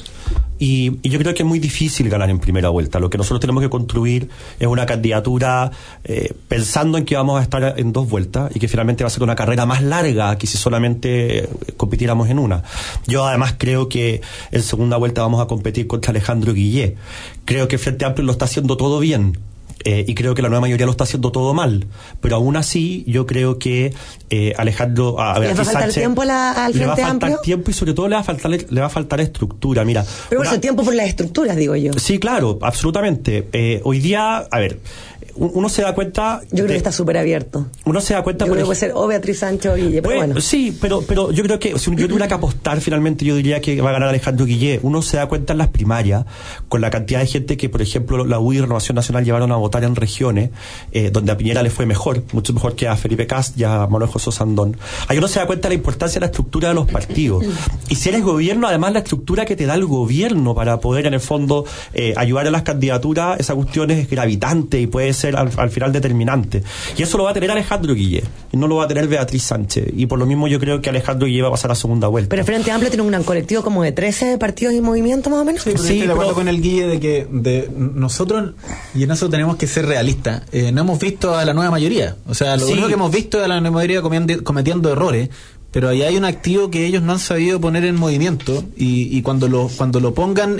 Y yo creo que es muy difícil ganar en primera vuelta. Lo que nosotros tenemos que construir es una candidatura pensando en que vamos a estar en 2 vueltas y que finalmente va a ser una carrera más larga que si solamente compitiéramos en una. Yo además creo que en segunda vuelta vamos a competir contra Alejandro Guillé. Creo que el Frente Amplio lo está haciendo todo bien. Y creo que la nueva mayoría lo está haciendo todo mal, pero aún así yo creo que Alejandro ¿le va a faltar tiempo al Frente Amplio? Le va a faltar tiempo y sobre todo le va a faltar estructura. Mira, pero bueno, tiempo por las estructuras, digo yo. Sí, claro, absolutamente. Hoy día, a ver, uno se da cuenta. Yo creo que está súper abierto. Uno se da cuenta. Yo creo que puede ser o Beatriz Sánchez o Guille, pero bueno. Sí, pero yo creo que si yo tuviera que apostar, finalmente yo diría que va a ganar Alejandro Guillé. Uno se da cuenta en las primarias, con la cantidad de gente que, por ejemplo, la UI y Renovación Nacional llevaron a votar en regiones donde a Piñera le fue mejor, mucho mejor que a Felipe Cas y a Manuel José Osandón. Ahí uno se da cuenta de la importancia de la estructura de los partidos. Y si eres gobierno, además la estructura que te da el gobierno para poder, en el fondo, ayudar a las candidaturas, esa cuestión es gravitante y puede ser al final determinante. Y eso lo va a tener Alejandro Guillé, y no lo va a tener Beatriz Sánchez. Y por lo mismo yo creo que Alejandro Guillé va a pasar a segunda vuelta. Pero el Frente Amplio tiene un colectivo como de 13 partidos y movimientos más o menos. Sí, estoy de acuerdo con el Guille de que nosotros, y en eso tenemos que ser realistas, no hemos visto a la nueva mayoría. O sea, lo único que hemos visto es a la nueva mayoría cometiendo errores, pero ahí hay un activo que ellos no han sabido poner en movimiento, y cuando lo pongan,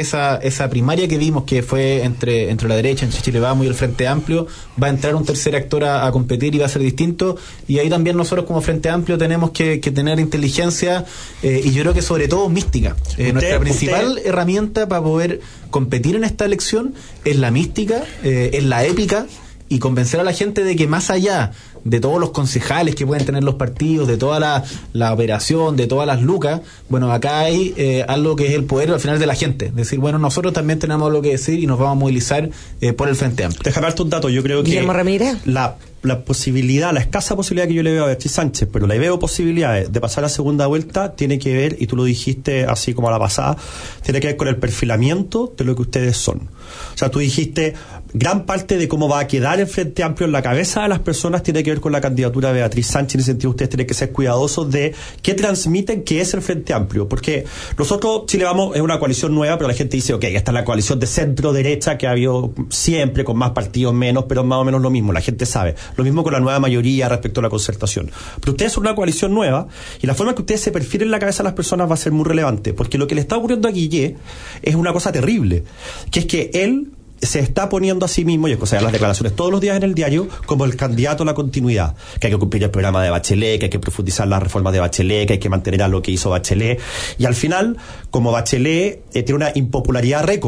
esa primaria que vimos que fue entre la derecha, entre Chile Vamos y el Frente Amplio, va a entrar un tercer actor a competir y va a ser distinto, y ahí también nosotros como Frente Amplio tenemos que tener inteligencia, y yo creo que sobre todo mística. Nuestra principal herramienta para poder competir en esta elección es la mística, es la épica, y convencer a la gente de que más allá de todos los concejales que pueden tener los partidos, de toda la operación, de todas las lucas, bueno, acá hay algo que es el poder al final de la gente. Es decir, bueno, nosotros también tenemos algo que decir y nos vamos a movilizar por el Frente Amplio. Déjame darte un dato. Yo creo que Guillermo Ramírez, la posibilidad, la escasa posibilidad que yo le veo a Beatriz Sánchez, pero le veo posibilidades de pasar a segunda vuelta, tiene que ver, y tú lo dijiste así como a la pasada, tiene que ver con el perfilamiento de lo que ustedes son. O sea, tú dijiste, gran parte de cómo va a quedar el Frente Amplio en la cabeza de las personas tiene que ver con la candidatura de Beatriz Sánchez. En ese sentido, ustedes tienen que ser cuidadosos de qué transmiten, qué es el Frente Amplio, porque nosotros, Chile Vamos, es una coalición nueva, pero la gente dice, ok, esta es la coalición de centro-derecha que ha habido siempre, con más partidos menos, pero más o menos lo mismo, la gente sabe. Lo mismo con la nueva mayoría respecto a la concertación. Pero ustedes son una coalición nueva, y la forma que ustedes se perfilen en la cabeza de las personas va a ser muy relevante, porque lo que le está ocurriendo a Guillé es una cosa terrible, que es que él se está poniendo a sí mismo, y las declaraciones todos los días en el diario, como el candidato a la continuidad, que hay que cumplir el programa de Bachelet, que hay que profundizar las reformas de Bachelet, que hay que mantener a lo que hizo Bachelet, y al final, como Bachelet tiene una impopularidad récord,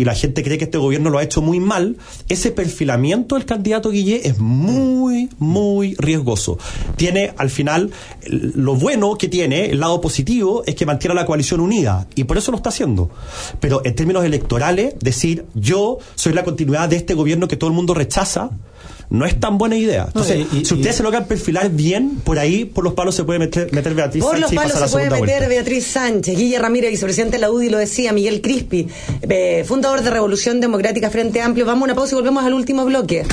y la gente cree que este gobierno lo ha hecho muy mal, ese perfilamiento del candidato Guillé es muy, muy riesgoso. Tiene, al final, lo bueno que tiene, el lado positivo, es que mantiene a la coalición unida, y por eso lo está haciendo. Pero en términos electorales, decir, yo soy la continuidad de este gobierno que todo el mundo rechaza, no es tan buena idea. Entonces, si ustedes se logran perfilar bien, por ahí, por los palos se puede meter Beatriz por Sánchez. Por los palos se puede meter Beatriz Sánchez. Guille Ramírez, vicepresidente de la UDI, lo decía. Miguel Crispi, fundador de Revolución Democrática Frente Amplio. Vamos a una pausa y volvemos al último bloque.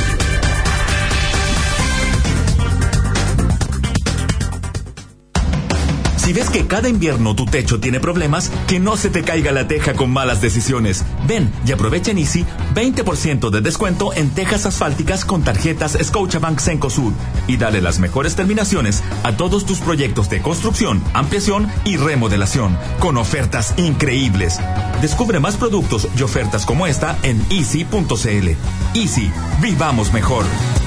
Si ves que cada invierno tu techo tiene problemas, que no se te caiga la teja con malas decisiones. Ven y aprovecha en Easy 20% de descuento en tejas asfálticas con tarjetas Scotiabank Cencosud y dale las mejores terminaciones a todos tus proyectos de construcción, ampliación y remodelación con ofertas increíbles. Descubre más productos y ofertas como esta en easy.cl. Easy, vivamos mejor.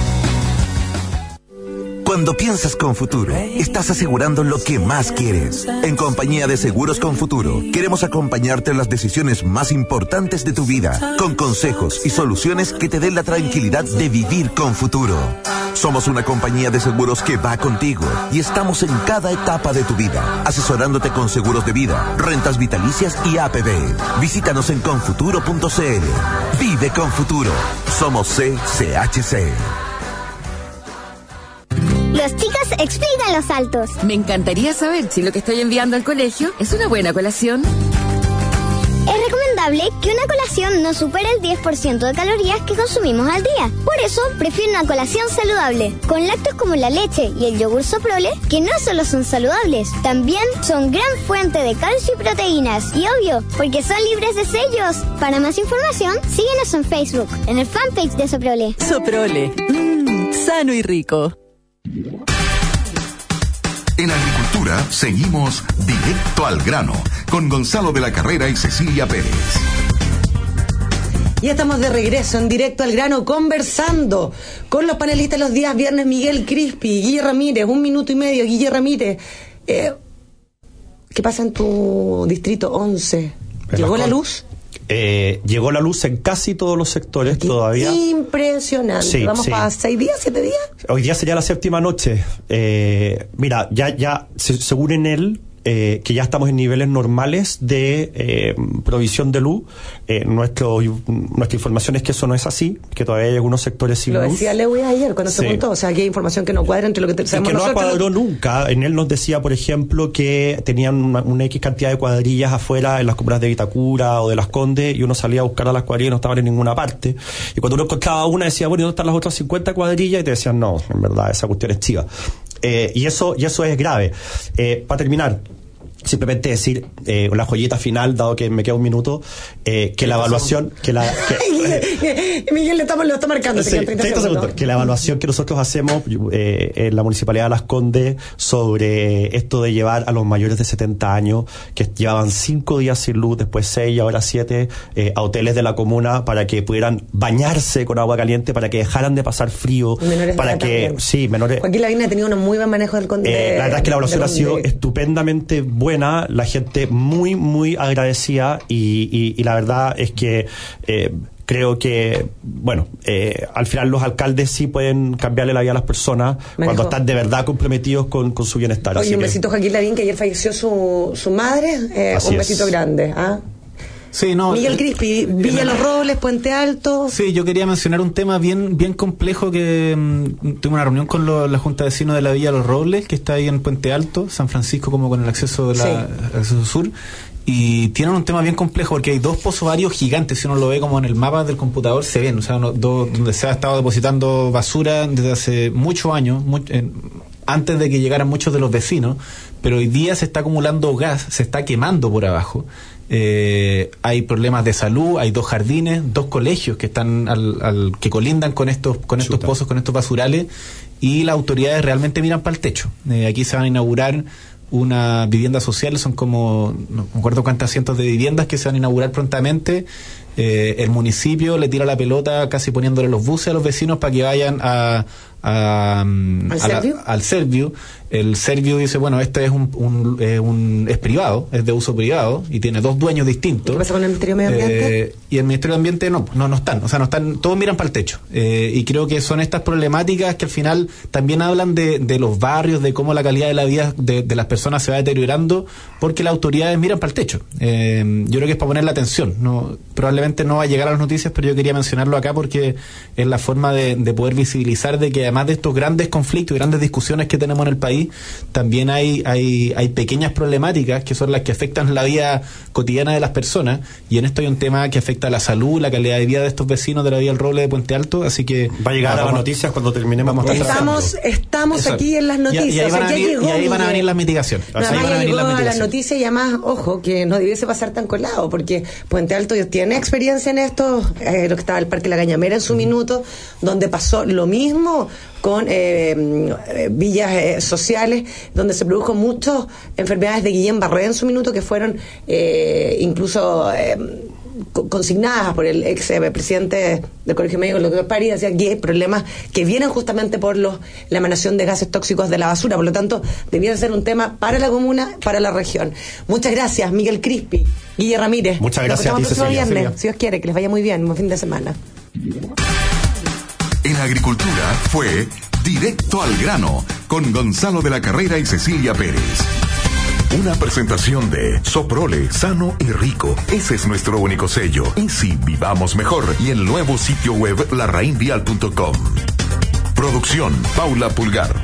Cuando piensas con Futuro, estás asegurando lo que más quieres. En Compañía de Seguros con Futuro, queremos acompañarte en las decisiones más importantes de tu vida, con consejos y soluciones que te den la tranquilidad de vivir con futuro. Somos una compañía de seguros que va contigo y estamos en cada etapa de tu vida, asesorándote con seguros de vida, rentas vitalicias y APB. Visítanos en confuturo.cl. Vive con Futuro. Somos CCHC. Los chicos explican los saltos. Me encantaría saber si lo que estoy enviando al colegio es una buena colación. Es recomendable que una colación no supere el 10% de calorías que consumimos al día. Por eso, prefiero una colación saludable, con lácteos como la leche y el yogur Soprole, que no solo son saludables, también son gran fuente de calcio y proteínas. Y obvio, porque son libres de sellos. Para más información, síguenos en Facebook, en el fanpage de Soprole. Soprole, sano y rico. En Agricultura seguimos directo al grano con Gonzalo de la Carrera y Cecilia Pérez. Ya estamos de regreso en Directo al Grano conversando con los panelistas los días viernes. Miguel Crispi, Guille Ramírez, 1 minuto y medio. Guille Ramírez, ¿qué pasa en tu distrito 11? ¿Llegó la luz? Llegó la luz en casi todos los sectores todavía. Impresionante. Sí, vamos para 6 días, 7 días. Hoy día sería la 7ª noche. Mira, ya según en él, que ya estamos en niveles normales de provisión de luz. Nuestra información es que eso no es así, que todavía hay algunos sectores sin luz. Lo decía Lewis ayer cuando se contó, o sea, que hay información que no cuadra entre lo que sabemos nosotros. Que no cuadró nunca. En él nos decía, por ejemplo, que tenían una X cantidad de cuadrillas afuera en las comunas de Vitacura o de Las Condes, y uno salía a buscar a las cuadrillas y no estaban en ninguna parte. Y cuando uno encontraba una, decía, bueno, ¿y dónde están las otras 50 cuadrillas? Y te decían, no, en verdad, esa cuestión es chiva. Y eso es grave. Para terminar, simplemente decir una joyita final, dado que me queda 1 minuto, que la evaluación Miguel lo está marcando, sí, 30 segundos. Que la evaluación que nosotros hacemos en la Municipalidad de Las Condes sobre esto de llevar a los mayores de 70 años que llevaban 5 días sin luz, después 6 y ahora 7, a hoteles de la comuna para que pudieran bañarse con agua caliente, para que dejaran de pasar frío, menores para que menores. Joaquín Lavín ha tenido un muy buen manejo del la verdad es que la evaluación ha sido estupendamente buena, la gente muy muy agradecida, y la verdad es que creo que, al final los alcaldes sí pueden cambiarle la vida a las personas cuando están de verdad comprometidos con su bienestar. Oye, un besito a Joaquín Lavín, que ayer falleció su madre, un besito grande. Sí, no, Miguel Crispi, Villa Los Robles, Puente Alto. Sí, yo quería mencionar un tema bien complejo que tuve una reunión con la Junta de Vecinos de la Villa Los Robles, que está ahí en Puente Alto, San Francisco, como con el acceso acceso sur. Y tienen un tema bien complejo porque hay 2 pozos varios gigantes. Si uno lo ve como en el mapa del computador, se ven, o sea, donde se ha estado depositando basura desde hace muchos años, antes de que llegaran muchos de los vecinos, pero hoy día se está acumulando gas, se está quemando por abajo. Hay problemas de salud, hay 2 jardines, 2 colegios que están que colindan con estos pozos, con estos basurales, y las autoridades realmente miran para el techo. Aquí se van a inaugurar una vivienda social, son como, no me acuerdo cuántas cientos de viviendas que se van a inaugurar prontamente. El municipio le tira la pelota casi poniéndole los buses a los vecinos para que vayan a al Servio. El Servio dice, bueno, este es es privado, es de uso privado y tiene 2 dueños distintos. ¿Qué pasa con el Ministerio de Medio Ambiente? Y el Ministerio de Ambiente no están, todos miran para el techo. Y creo que son estas problemáticas que al final también hablan de los barrios, de cómo la calidad de la vida de las personas se va deteriorando, porque las autoridades miran para el techo. Yo creo que es para poner la atención. Probablemente no va a llegar a las noticias, pero yo quería mencionarlo acá porque es la forma de poder visibilizar de que además de estos grandes conflictos y grandes discusiones que tenemos en el país, también hay pequeñas problemáticas que son las que afectan la vida cotidiana de las personas, y en esto hay un tema que afecta a la salud, la calidad de vida de estos vecinos de la Vía del Roble de Puente Alto, así que va a llegar a las noticias cuando terminemos. Estamos aquí en las noticias. Y ahí van a venir las mitigaciones. Llegó a las noticias, y además, ojo, que no debiese pasar tan colado, porque Puente Alto tiene experiencia en esto, lo que estaba el Parque La Cañamera en su minuto, donde pasó lo mismo con villas sociales, donde se produjo muchas enfermedades de Guillain-Barré en su minuto, que fueron incluso consignadas por el ex presidente del Colegio Médico, el doctor París, decía que hay problemas que vienen justamente por la emanación de gases tóxicos de la basura. Por lo tanto, debiera ser un tema para la comuna, para la región. Muchas gracias, Miguel Crispi, Guille Ramírez. Muchas gracias. Nos vemos el próximo viernes, si Dios quiere, que les vaya muy bien. Buen fin de semana. En Agricultura fue Directo al Grano con Gonzalo de la Carrera y Cecilia Pérez. Una presentación de Soprole, sano y rico. Ese es nuestro único sello. Easy, vivamos mejor. Y el nuevo sitio web larrainvial.com. Producción, Paula Pulgar.